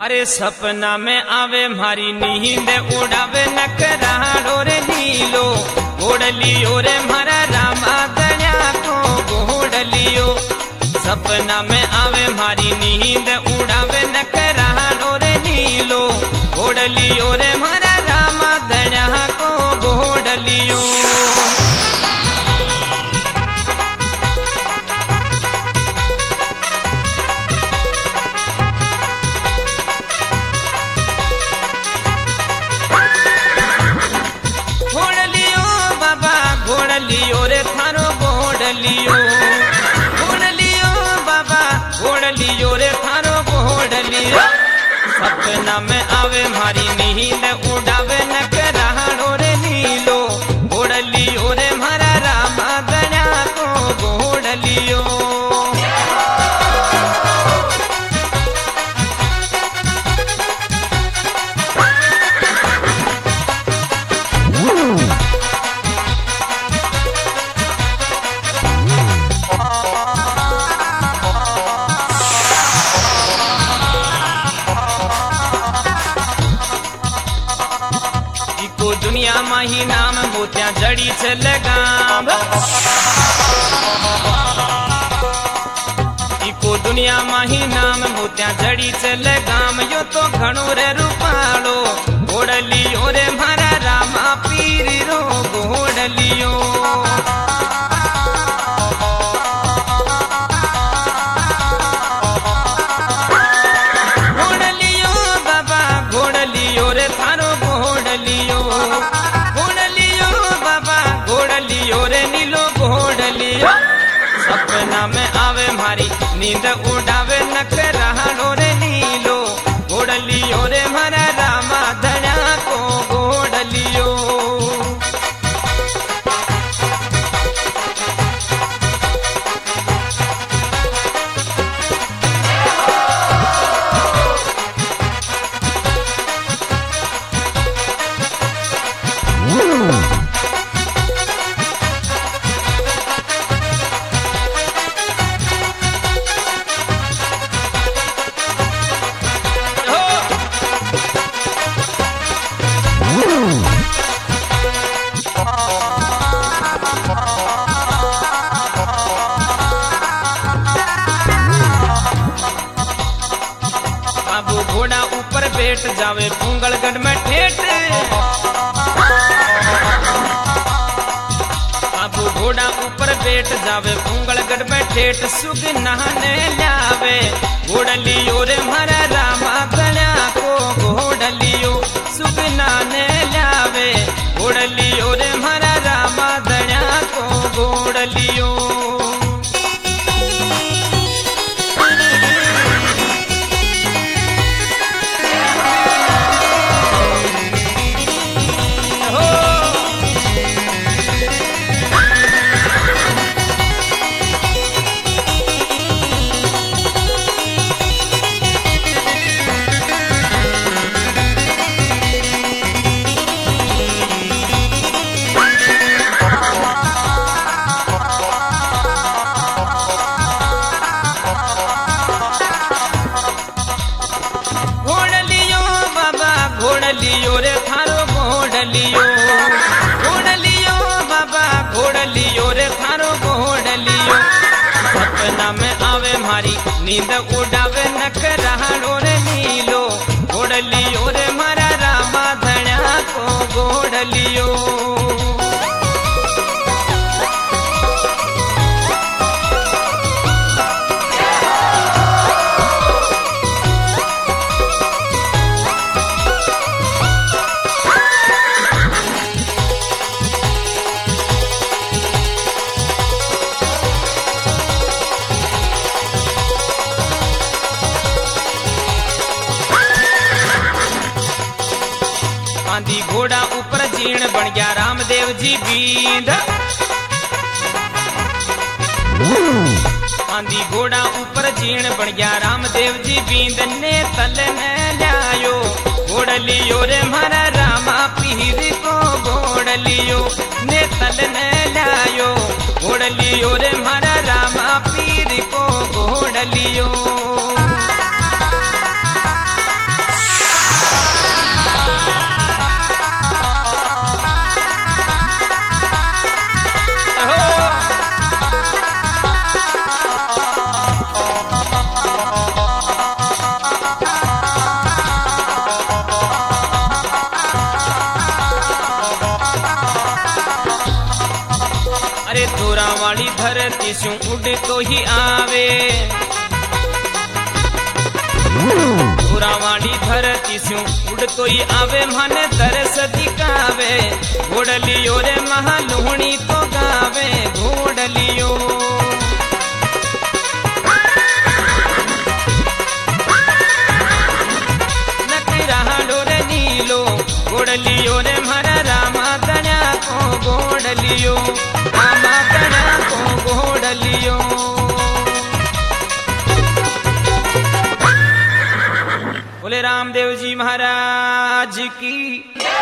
अरे सपना में आवे मारी नींद उड़ावे नकराड़ो रे नीलो घोड़ लियो रे मारा रामा गण्या को घोड़ लियो। सपना में आवे मारी नींद उड़ावे नकराड़ो रे नीलो घोड़ लियो रे मारा रामा गण्या को घोड़ लियो। घोड़ लियो रे थारो घोड़ लियो, घोड़ लियो बाबा घोड़ लियो रे थारो घोड़ लियो। सपना में आवे मारी नींद उड़ावे नकराड़ो रे नीलो घोड़ लियो रे मारा रामा गण्या को घोड़ लियो। दुनिया माही नाम मोतिया जड़ी से लगाम, इको दुनिया माही नाम मोतिया जड़ी से लगाम। यो तो घणो रे रूपालो घोड़ लियो रे मारा रामा पीर रो घोड़ लियो। घोड़ लियो बाबा घोड़ लियो रे थारो घोड़ लियो, घोड़ लियो बाबा घोड़ लियो रे नीलो घोड़ लियो। सपना में आवे मारी नींद उड़ावे नकराड़ो रे नीलो घोड़ लियो रे मारा रामा गण्या को घोड़ लियो। बाबू घोड़ा ऊपर बैठ जावे पुंगलगढ़ में ठेठ, बाबू घोड़ा ऊपर बैठ जावे पुंगलगढ़ में ठेठ। सुख नहाने लावे घोड़ लियो रे मारा रामा गण्या को घोड़ लियो। सुख नहाने लावे घोड़ लियो रे मारा रामा गण्या को घोड़ लियो। घोड़ लियो रे थारो घोड़ लियो, घोड़ लियो बाबा घोड़ लियो रे थारो घोड़ लियो। सपना में आवे मारी नींद उड़ावे नकराड़ो रे नीलो घोड़ लियो रे मारा रामा गण्या को घोड़ लियो। आंधी घोड़ा ऊपर जीण बन गया रामदेव जी बींद, आंधी घोड़ा ऊपर जीण बन गया रामदेव जी बींद। ने तल ने लायो घोड़ लियो रे मारा रामा पीर को घोड़ लियो। ने तल ने लायो घोड़ लियो रे मारा रामा पीर को घोड़ लियो। ही आवे पुरावाणी धरती स्यू उड़तो ही आवे मन तरस दिखावे घोड़लियो रे महालूणी तो गावे घोड़लियो घोड़लियो रे मारा रामा गण्या को घोड़लियो रामा गण्या को घोड़लियो बोले रामदेव जी महाराज की